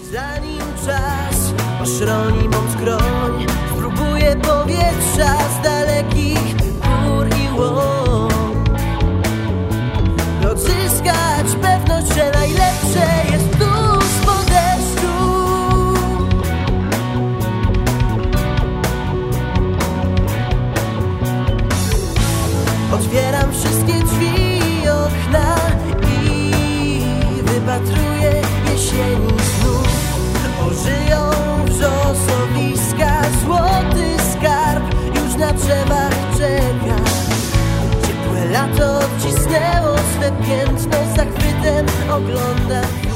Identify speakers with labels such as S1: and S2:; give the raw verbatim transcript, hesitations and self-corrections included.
S1: Zanim czas oszroni mą skroń, spróbuję powietrza z dalekich gór i łąk, odzyskać pewność, że najlepsze jest tuż po deszczu. Otwieram wszystkie drzwi i okna i wypatruję jesieni znów. Ożyją wrzosowiska, złoty skarb już na drzewach czeka. Ciepłe lato odcisnęło swe piętno, zachwytem oglądam